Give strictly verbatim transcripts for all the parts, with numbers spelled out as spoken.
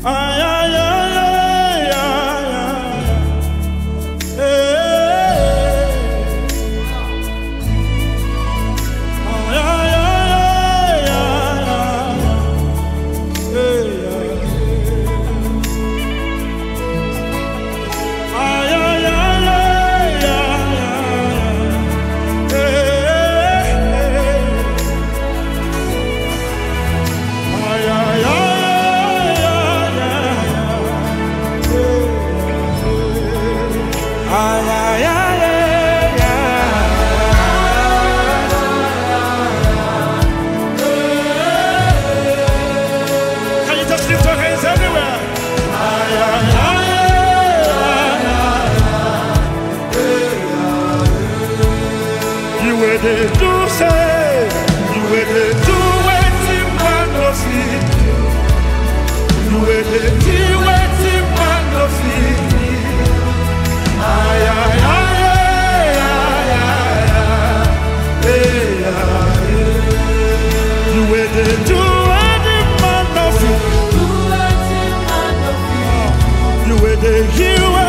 Ay, ay, ay, ay, ay, ay. Hey. Ay, ay, ay, ay, ay, ay. Hey, ay, ay, ay, ay, ay, ay. Ay, ay, ay. Ay, ay, ay, ay, ay. Can you just lift your hands everywhere? Ay, ay, ay, ay, ay. You were the do say, you were the do waiting man of it. You were the do waiting man of it. Ay, ay, ay, ay, ay, ay, ay, ay. You were the do-it man of it. You were the hero.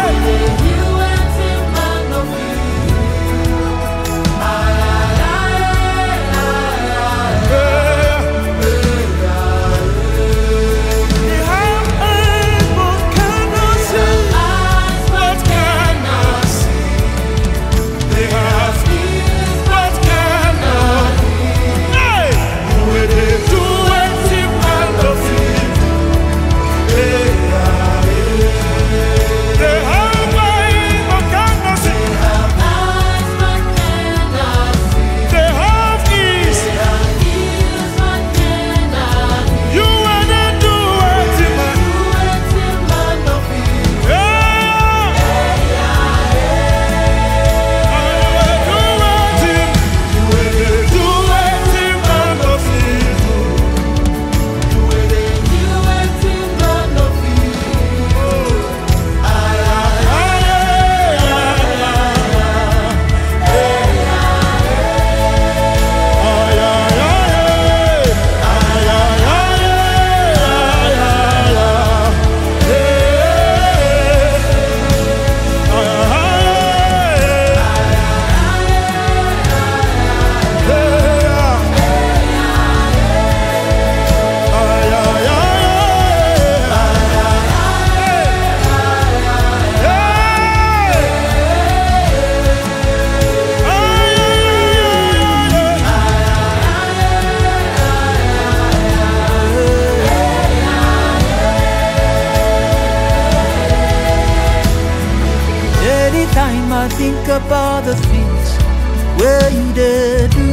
Anytime I think about the things where you did do,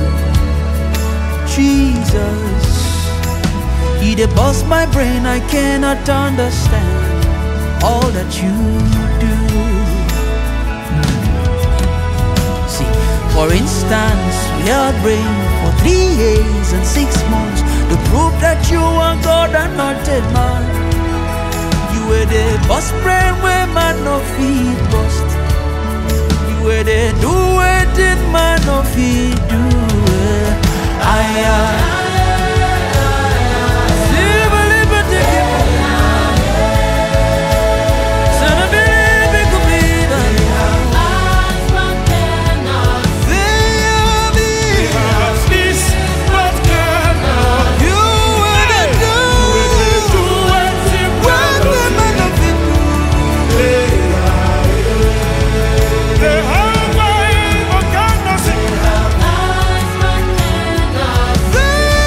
Jesus, He did bust my brain. I cannot understand all that you do. See, for instance, we had rain for three years and six months to prove that you are God and not a man. You were the bust brain where man no feet bust. Where they do it in man of he do it. I am Hey!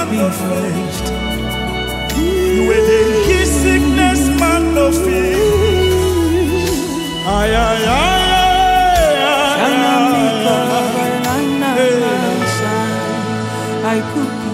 be first. You were the heal sickness man no fear. Ay ay ay ay. I could